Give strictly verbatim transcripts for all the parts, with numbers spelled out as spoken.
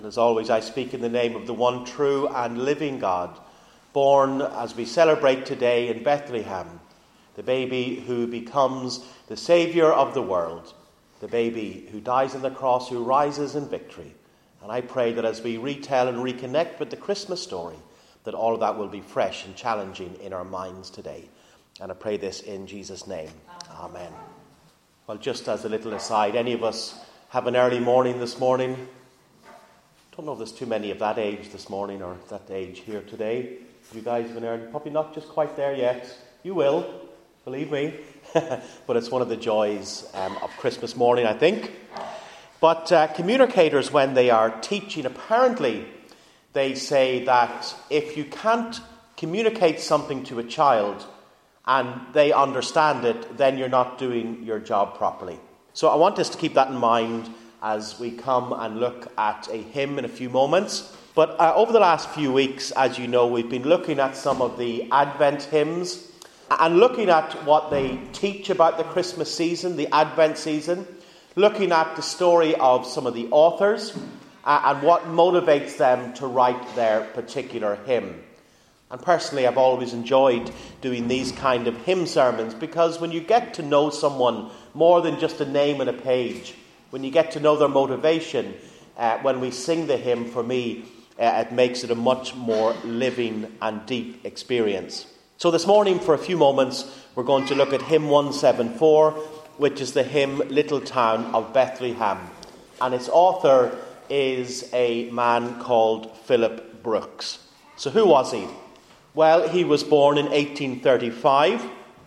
And as always, I speak in the name of the one true and living God, born as we celebrate today in Bethlehem, the baby who becomes the Saviour of the world, the baby who dies on the cross, who rises in victory. And I pray that as we retell and reconnect with the Christmas story, that all of that will be fresh and challenging in our minds today. And I pray this in Jesus' name. Amen. Well, just as a little aside, any of us have an early morning this morning? Don't know if there's too many of that age this morning or that age here today. You guys have an early, probably not just quite there yet. You will, believe me. But it's one of the joys um, of Christmas morning, I think. But uh, communicators, when they are teaching, apparently they say that if you can't communicate something to a child and they understand it, then you're not doing your job properly. So I want us to keep that in mind as we come and look at a hymn in a few moments. But uh, over the last few weeks, as you know, we've been looking at some of the Advent hymns and looking at what they teach about the Christmas season, the Advent season, looking at the story of some of the authors uh, and what motivates them to write their particular hymn. And personally, I've always enjoyed doing these kind of hymn sermons because when you get to know someone more than just a name and a page, when you get to know their motivation, uh, when we sing the hymn, for me, uh, it makes it a much more living and deep experience. So this morning, for a few moments, we're going to look at hymn one seventy-four, which is the hymn Little Town of Bethlehem. And its author is a man called Philip Brooks. So who was he? Well, he was born in eighteen thirty-five.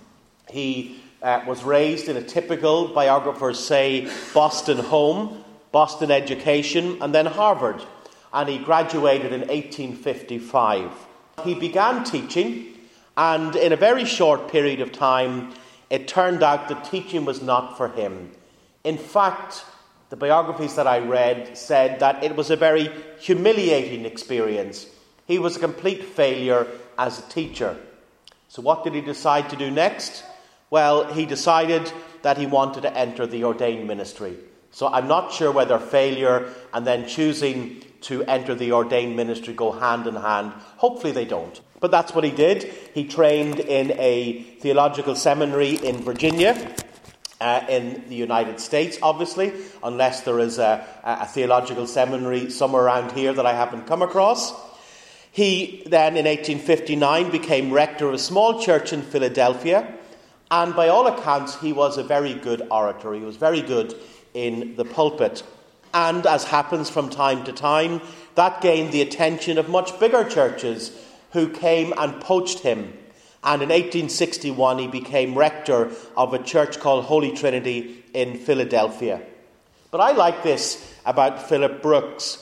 He uh, was raised in a typical, biographers say, Boston home, Boston education, and then Harvard. And he graduated in eighteen fifty-five. He began teaching, and in a very short period of time, it turned out that teaching was not for him. In fact, the biographies that I read said that it was a very humiliating experience. He was a complete failure as a teacher. So what did he decide to do next? Well, he decided that he wanted to enter the ordained ministry. So I'm not sure whether failure and then choosing to enter the ordained ministry go hand in hand. Hopefully they don't. But that's what he did. He trained in a theological seminary in Virginia, uh, in the United States, obviously, unless there is a, a theological seminary somewhere around here that I haven't come across. He then, in eighteen fifty-nine, became rector of a small church in Philadelphia, and by all accounts, he was a very good orator. He was very good in the pulpit. And as happens from time to time, that gained the attention of much bigger churches who came and poached him. And in eighteen sixty-one, he became rector of a church called Holy Trinity in Philadelphia. But I like this about Philip Brooks.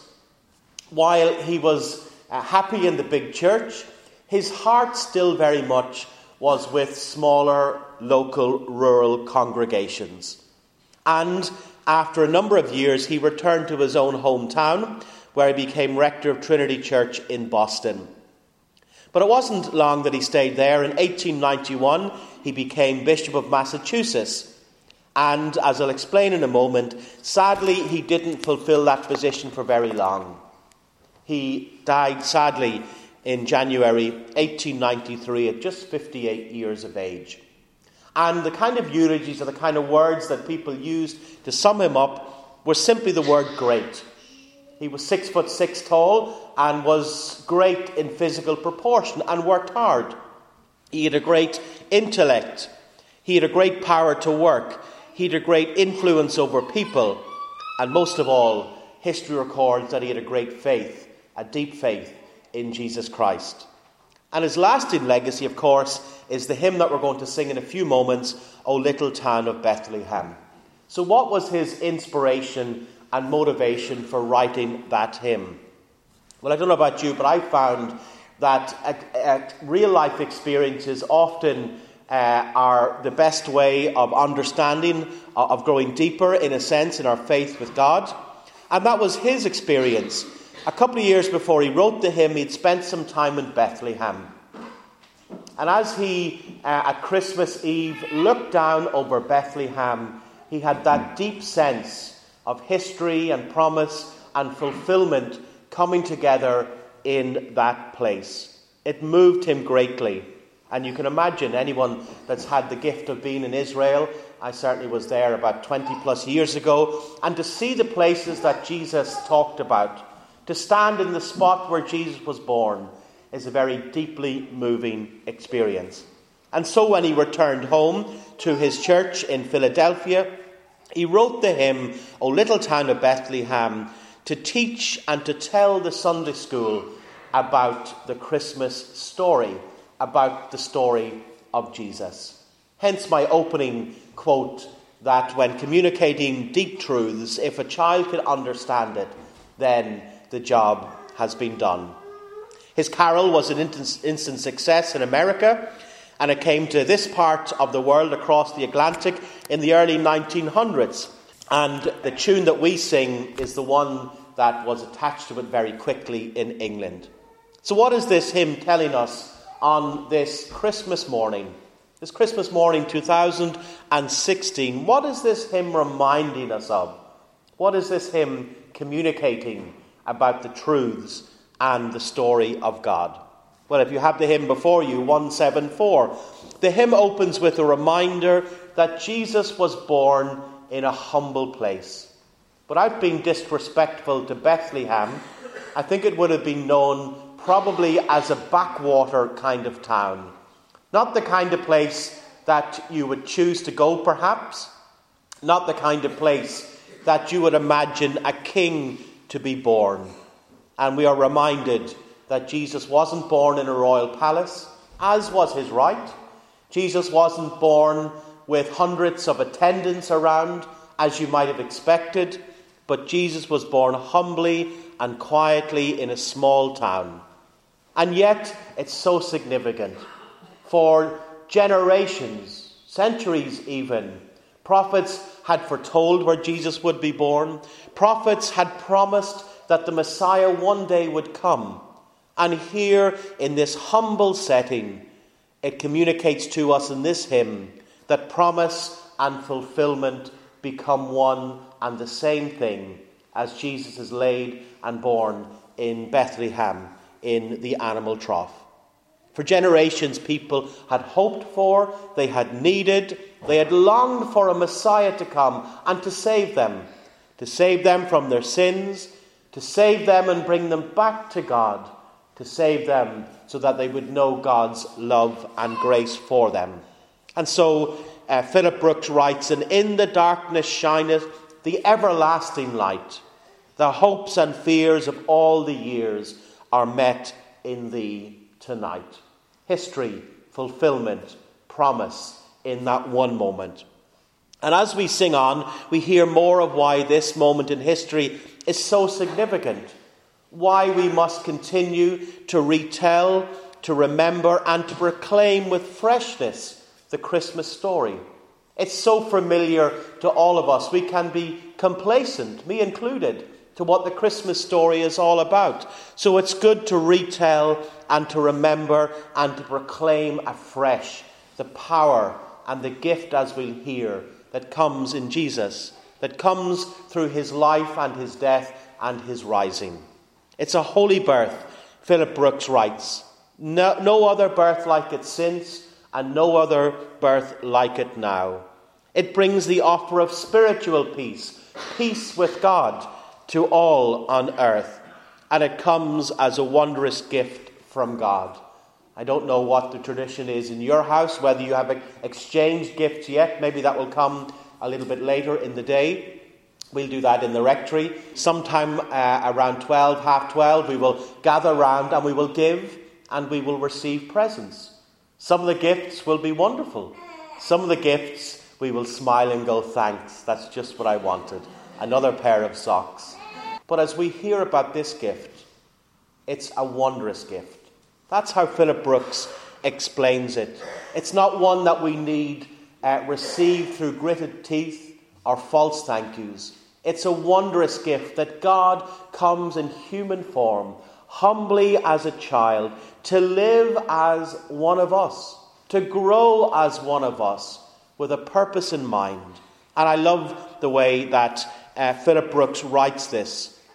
While he was uh, happy in the big church, his heart still very much was with smaller, local, rural congregations. And after a number of years, he returned to his own hometown, where he became rector of Trinity Church in Boston. But it wasn't long that he stayed there. In eighteen ninety-one, he became Bishop of Massachusetts. And as I'll explain in a moment, sadly, he didn't fulfill that position for very long. He died, sadly, in January eighteen ninety-three at just fifty-eight years of age. And the kind of eulogies or the kind of words that people used to sum him up were simply the word great. He was six foot six tall and was great in physical proportion and worked hard. He had a great intellect. He had a great power to work. He had a great influence over people. And most of all, history records that he had a great faith, a deep faith in Jesus Christ. And his lasting legacy, of course, is the hymn that we're going to sing in a few moments, O Little Town of Bethlehem. So what was his inspiration and motivation for writing that hymn? Well, I don't know about you, but I found that at, at real-life experiences often uh, are the best way of understanding, uh, of growing deeper, in a sense, in our faith with God. And that was his experience. A couple of years before he wrote the hymn, he'd spent some time in Bethlehem. And as he, uh, at Christmas Eve, looked down over Bethlehem, he had that deep sense of history and promise and fulfillment coming together in that place. It moved him greatly. And you can imagine anyone that's had the gift of being in Israel, I certainly was there about twenty plus years ago, and to see the places that Jesus talked about, to stand in the spot where Jesus was born, is a very deeply moving experience. And so when he returned home to his church in Philadelphia, he wrote the hymn, O Little Town of Bethlehem, to teach and to tell the Sunday school about the Christmas story, about the story of Jesus. Hence my opening quote that when communicating deep truths, if a child could understand it, then the job has been done. His carol was an instant success in America, and it came to this part of the world across the Atlantic in the early nineteen hundreds. And the tune that we sing is the one that was attached to it very quickly in England. So what is this hymn telling us on this Christmas morning? This Christmas morning two thousand sixteen, what is this hymn reminding us of? What is this hymn communicating about the truths and the story of God? Well, if you have the hymn before you, one seventy-four, the hymn opens with a reminder that Jesus was born in a humble place. Without being disrespectful to Bethlehem, I think it would have been known probably as a backwater kind of town. Not the kind of place that you would choose to go, perhaps. Not the kind of place that you would imagine a king to be born. And we are reminded that Jesus wasn't born in a royal palace, as was his right. Jesus wasn't born with hundreds of attendants around, as you might have expected. But Jesus was born humbly and quietly in a small town. And yet, it's so significant. For generations, centuries even, prophets had foretold where Jesus would be born. Prophets had promised that the Messiah one day would come. And here, in this humble setting, it communicates to us in this hymn that promise and fulfillment become one and the same thing as Jesus is laid and born in Bethlehem, in the animal trough. For generations, people had hoped for, they had needed, they had longed for a Messiah to come and to save them, to save them from their sins, to save them and bring them back to God, to save them so that they would know God's love and grace for them. And so uh, Philip Brooks writes, and in the darkness shineth the everlasting light. The hopes and fears of all the years are met in thee tonight. History, fulfillment, promise in that one moment. And as we sing on, we hear more of why this moment in history is so significant. Why we must continue to retell, to remember, and to proclaim with freshness the Christmas story. It's so familiar to all of us. We can be complacent, me included, to what the Christmas story is all about. So it's good to retell and to remember and to proclaim afresh the power and the gift, as we'll hear, that comes in Jesus, that comes through his life and his death and his rising. It's a holy birth, Philip Brooks writes. No, no other birth like it since, and no other birth like it now. It brings the offer of spiritual peace, peace with God, to all on earth, and it comes as a wondrous gift from God. I don't know what the tradition is in your house, whether you have exchanged gifts yet. Maybe that will come a little bit later in the day. We'll do that in the rectory. Sometime uh, around twelve, half twelve, we will gather round and we will give and we will receive presents. Some of the gifts will be wonderful. Some of the gifts we will smile and go, thanks, that's just what I wanted. Another pair of socks. But as we hear about this gift, it's a wondrous gift. That's how Philip Brooks explains it. It's not one that we need uh, received through gritted teeth or false thank yous. It's a wondrous gift that God comes in human form, humbly as a child, to live as one of us, to grow as one of us, with a purpose in mind. And I love the way that uh, Philip Brooks writes this.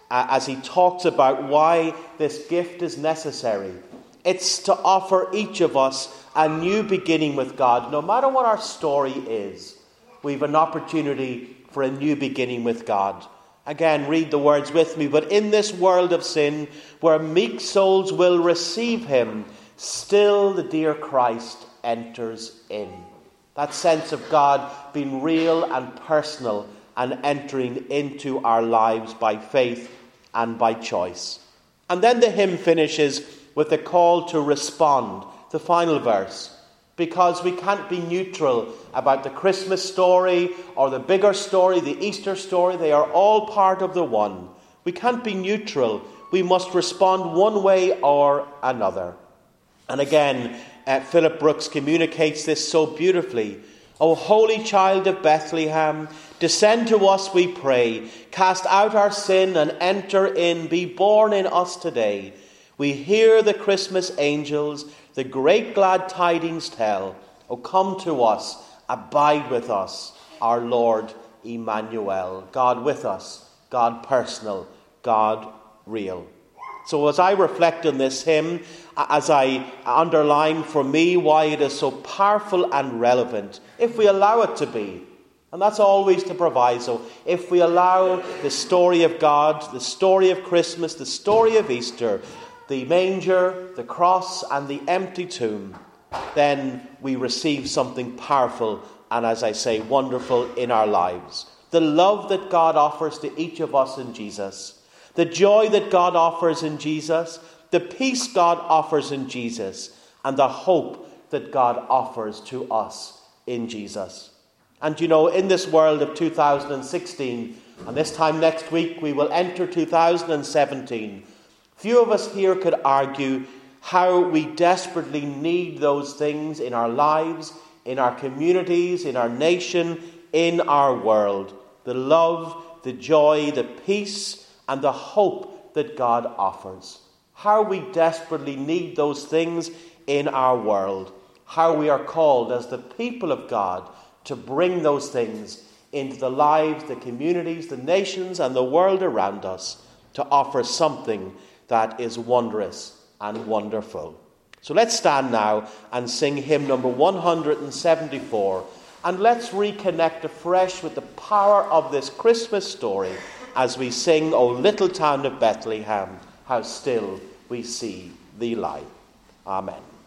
uh, as he talks about why this gift is necessary. It's to offer each of us a new beginning with God. No matter what our story is, we have an opportunity for a new beginning with God. Again, read the words with me. But in this world of sin, where meek souls will receive him, still the dear Christ enters in. That sense of God being real and personal and entering into our lives by faith and by choice. And then the hymn finishes with a call to respond, the final verse. Because we can't be neutral about the Christmas story or the bigger story, the Easter story. They are all part of the one. We can't be neutral. We must respond one way or another. And again, uh, Philip Brooks communicates this so beautifully. O holy child of Bethlehem, descend to us, we pray. Cast out our sin and enter in. Be born in us today. We hear the Christmas angels the great glad tidings tell. O come to us, abide with us, our Lord Emmanuel. God with us, God personal, God real. So as I reflect on this hymn, as I underline for me why it is so powerful and relevant, if we allow it to be, and that's always the proviso, if we allow the story of God, the story of Christmas, the story of Easter, the manger, the cross, and the empty tomb, then we receive something powerful and, as I say, wonderful in our lives. The love that God offers to each of us in Jesus, the joy that God offers in Jesus, the peace God offers in Jesus, and the hope that God offers to us in Jesus. And you know, in this world of two thousand sixteen, and this time next week we will enter two thousand seventeen, few of us here could argue how we desperately need those things in our lives, in our communities, in our nation, in our world. The love, the joy, the peace, and the hope that God offers. How we desperately need those things in our world. How we are called as the people of God to bring those things into the lives, the communities, the nations, and the world around us, to offer something that is wondrous and wonderful. So let's stand now and sing hymn number one hundred seventy-four, and let's reconnect afresh with the power of this Christmas story as we sing, O little town of Bethlehem, how still we see thee lie. Amen.